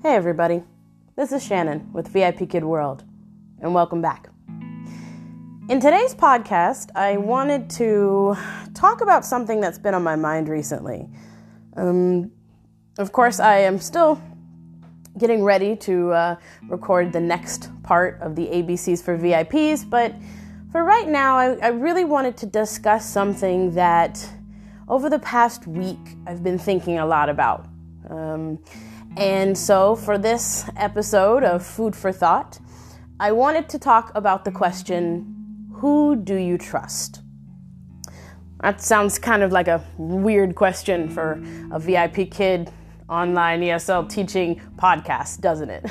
Hey everybody, this is Shannon with VIP Kid World, and welcome back. In today's podcast, I wanted to talk about something that's been on my mind recently. Of course, I am still getting ready to record the next part of the ABCs for VIPs, but for right now, I really wanted to discuss something that over the past week I've been thinking a lot about. And so for this episode of Food for Thought, I wanted to talk about the question, who do you trust? That sounds kind of like a weird question for a VIP Kid online ESL teaching podcast, doesn't it?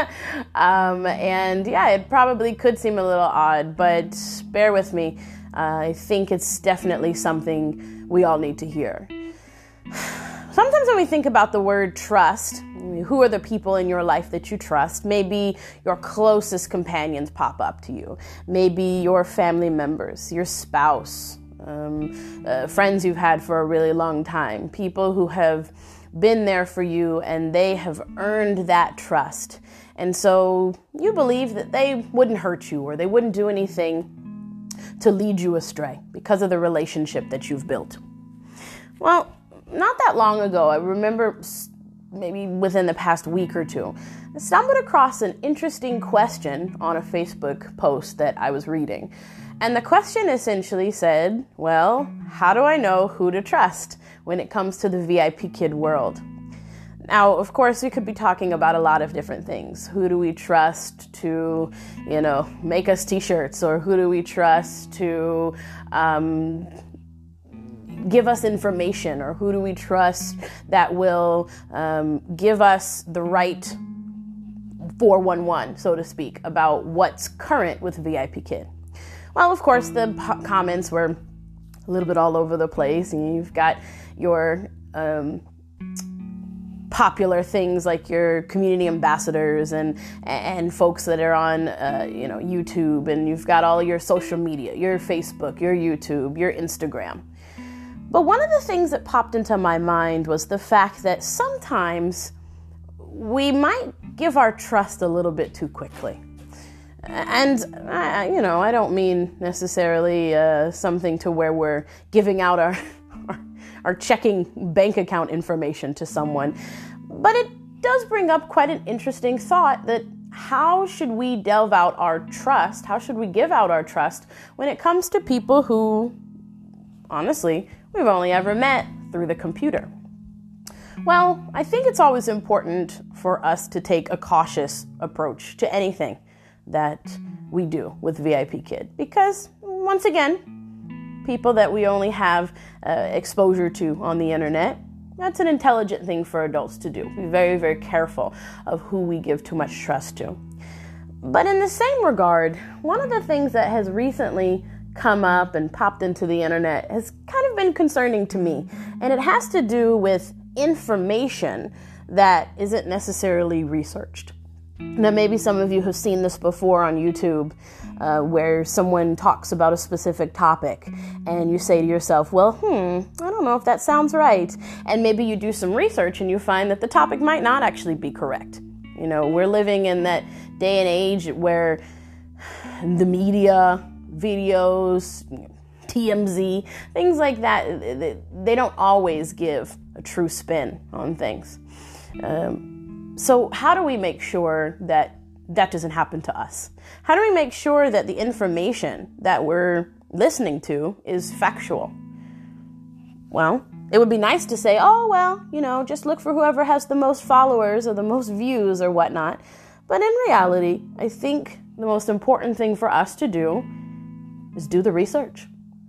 And yeah, it probably could seem a little odd, but bear with me. I think it's definitely something we all need to hear. Sometimes when we think about the word trust, who are the people in your life that you trust? Maybe your closest companions pop up to you. Maybe your family members, your spouse, friends you've had for a really long time, people who have been there for you and they have earned that trust. And so you believe that they wouldn't hurt you or they wouldn't do anything to lead you astray because of the relationship that you've built. Well, not that long ago, I remember maybe within the past week or two, I stumbled across an interesting question on a Facebook post that I was reading. And the question essentially said, well, how do I know who to trust when it comes to the VIP Kid world? Now, of course, we could be talking about a lot of different things. Who do we trust to, make us t-shirts? Or who do we trust to give us information, or who do we trust that will give us the right 411, so to speak, about what's current with VIP Kid? Well, of course, the comments were a little bit all over the place, and you've got your popular things like your community ambassadors and folks that are on YouTube, and you've got all your social media, your Facebook, your YouTube, your Instagram. But one of the things that popped into my mind was the fact that sometimes we might give our trust a little bit too quickly. And, I don't mean necessarily something to where we're giving out our checking bank account information to someone. But it does bring up quite an interesting thought that how should we delve out our trust? How should we give out our trust when it comes to people who, honestly, we've only ever met through the computer? Well, I think it's always important for us to take a cautious approach to anything that we do with VIP Kid. Because, once again, people that we only have exposure to on the internet, that's an intelligent thing for adults to do. Be very, very careful of who we give too much trust to. But in the same regard, one of the things that has recently come up and popped into the internet has kind of been concerning to me. And it has to do with information that isn't necessarily researched. Now, maybe some of you have seen this before on YouTube, where someone talks about a specific topic and you say to yourself, well, I don't know if that sounds right. And maybe you do some research and you find that the topic might not actually be correct. We're living in that day and age where the media, videos, TMZ, things like that, they don't always give a true spin on things. So how do we make sure that that doesn't happen to us? How do we make sure that the information that we're listening to is factual? Well, it would be nice to say, just look for whoever has the most followers or the most views or whatnot. But in reality, I think the most important thing for us to do is do the research.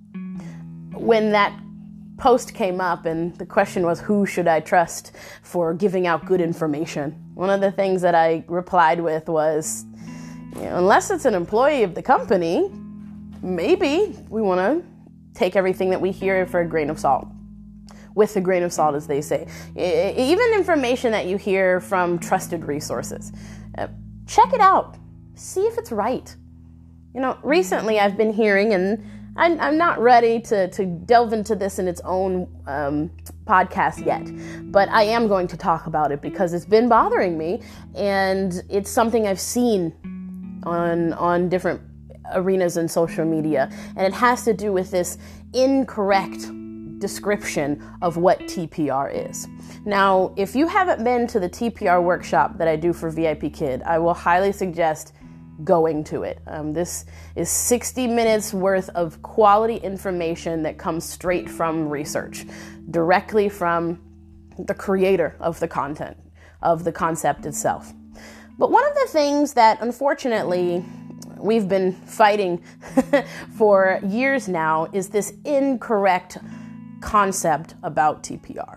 When that post came up and the question was, who should I trust for giving out good information? One of the things that I replied with was, unless it's an employee of the company, maybe we want to take everything that we hear for a grain of salt. With a grain of salt, as they say. Even information that you hear from trusted resources. Check it out. See if it's right. Recently I've been hearing, and I'm not ready to delve into this in its own podcast yet, but I am going to talk about it because it's been bothering me, and it's something I've seen on different arenas in social media, and it has to do with this incorrect description of what TPR is. Now, if you haven't been to the TPR workshop that I do for VIP Kid, I will highly suggest going to it. This is 60 minutes worth of quality information that comes straight from research, directly from the creator of the content, of the concept itself. But one of the things that unfortunately we've been fighting for years now is this incorrect concept about TPR.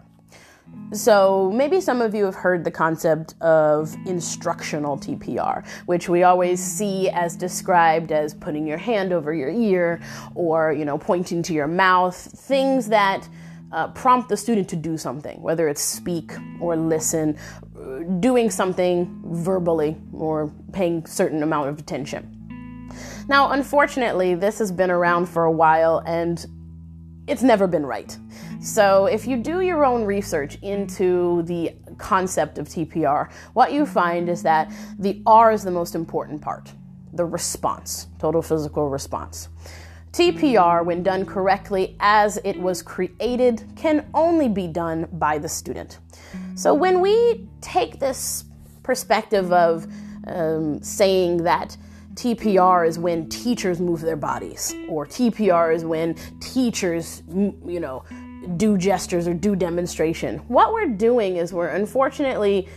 So maybe some of you have heard the concept of instructional TPR, which we always see as described as putting your hand over your ear or, pointing to your mouth, things that prompt the student to do something, whether it's speak or listen, doing something verbally or paying a certain amount of attention. Now, unfortunately, this has been around for a while and it's never been right. So if you do your own research into the concept of TPR, what you find is that the R is the most important part, the response, total physical response. TPR, when done correctly as it was created, can only be done by the student. So when we take this perspective of saying that TPR is when teachers move their bodies, or TPR is when teachers, do gestures or do demonstration. What we're doing is we're unfortunately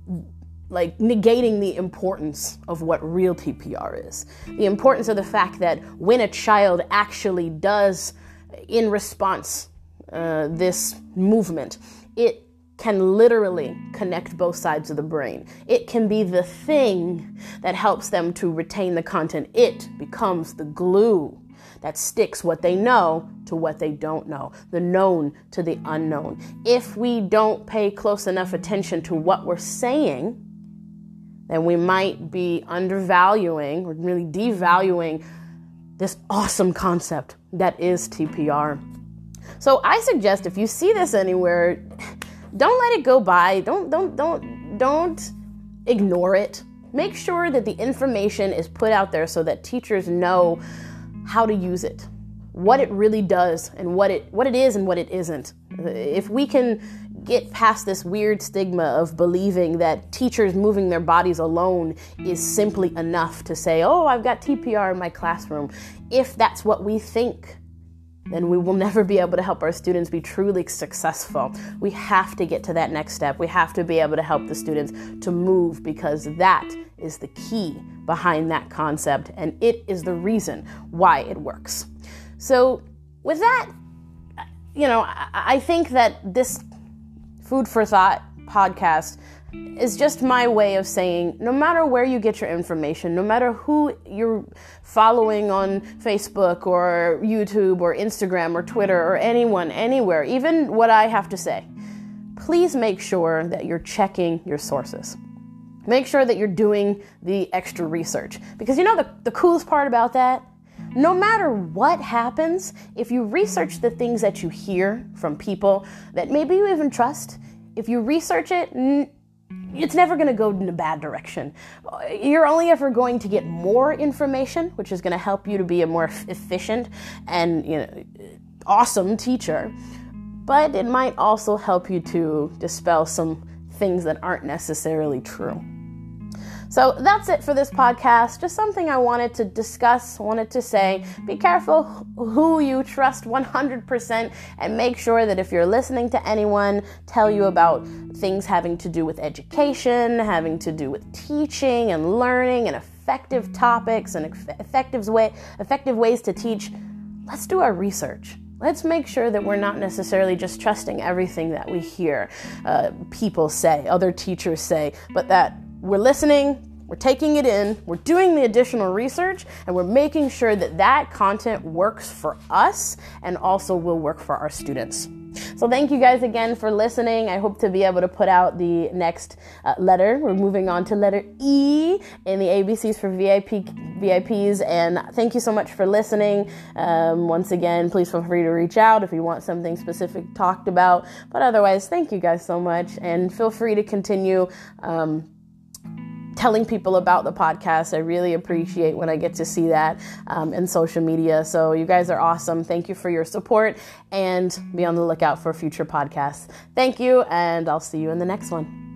negating the importance of what real TPR is. The importance of the fact that when a child actually does, in response, this movement, it can literally connect both sides of the brain. It can be the thing that helps them to retain the content. It becomes the glue that sticks what they know to what they don't know, the known to the unknown. If we don't pay close enough attention to what we're saying, then we might be undervaluing or really devaluing this awesome concept that is TPR. So I suggest if you see this anywhere, don't let it go by. Don't ignore it. Make sure that the information is put out there so that teachers know how to use it, what it really does, and what it is and what it isn't. If we can get past this weird stigma of believing that teachers moving their bodies alone is simply enough to say, oh, I've got TPR in my classroom. If that's what we think, then we will never be able to help our students be truly successful. We have to get to that next step. We have to be able to help the students to move, because that is the key behind that concept, and it is the reason why it works. So with that, I think that this Food for Thought podcast is just my way of saying, no matter where you get your information, no matter who you're following on Facebook or YouTube or Instagram or Twitter or anyone, anywhere, even what I have to say, please make sure that you're checking your sources. Make sure that you're doing the extra research. Because the coolest part about that? No matter what happens, if you research the things that you hear from people that maybe you even trust, if you research it, it's never going to go in a bad direction. You're only ever going to get more information, which is going to help you to be a more efficient and awesome teacher. But it might also help you to dispel some things that aren't necessarily true. So that's it for this podcast. Just something I wanted to discuss, wanted to say. Be careful who you trust 100%, and make sure that if you're listening to anyone tell you about things having to do with education, having to do with teaching and learning and effective topics and effective ways to teach, let's do our research. Let's make sure that we're not necessarily just trusting everything that we hear people say, other teachers say, but that we're listening, we're taking it in, we're doing the additional research, and we're making sure that that content works for us and also will work for our students. So thank you guys again for listening. I hope to be able to put out the next letter. We're moving on to letter E in the ABCs for VIPs. And thank you so much for listening. Once again, please feel free to reach out if you want something specific talked about. But otherwise, thank you guys so much. And feel free to continue telling people about the podcast. I really appreciate when I get to see that in social media. So you guys are awesome. Thank you for your support, and be on the lookout for future podcasts. Thank you, and I'll see you in the next one.